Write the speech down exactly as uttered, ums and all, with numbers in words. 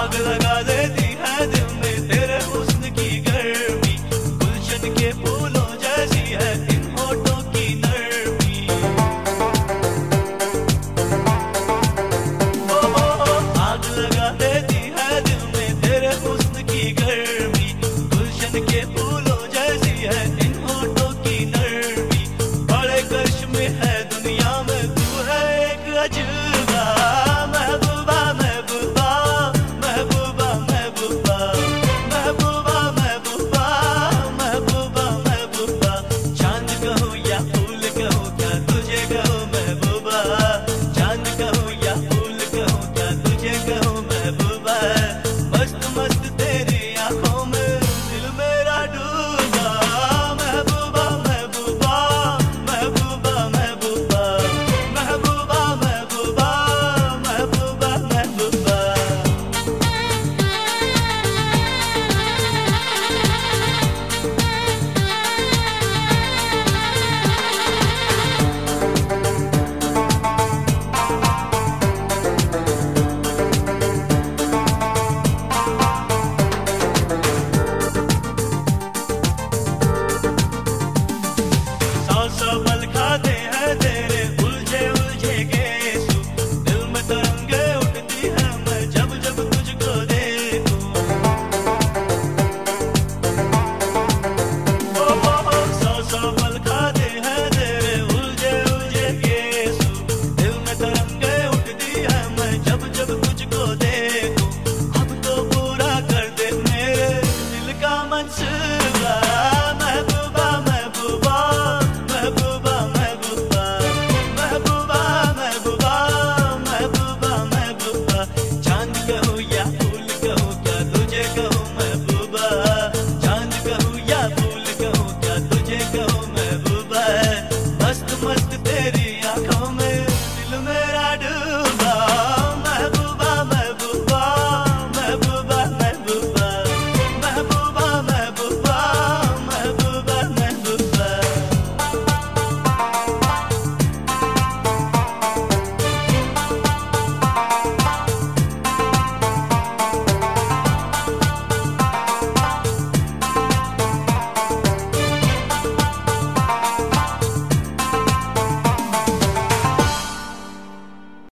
आग लगा देती है दिल में तेरे हुस्न की गर्मी, गुलशन के फूलों जैसी है इन होठों की नरमी। ओ, ओ, ओ, आग लगा देती है दिल में तेरे हुस्न की गर्मी, गुलशन के फूलों जैसी है इन होठों की नरमी। बड़े कश में है दुनिया में तू है एक अजूबा, महबूबा महबूबा महबूबा महबूबा महबूबा महबूबा महबूबा महबूबा। चांद कहूँ या फूल कहूँ क्या तुझे कहूँ महबूबा, चांद कहूँ या फूल कहूँ क्या तुझे कहूँ।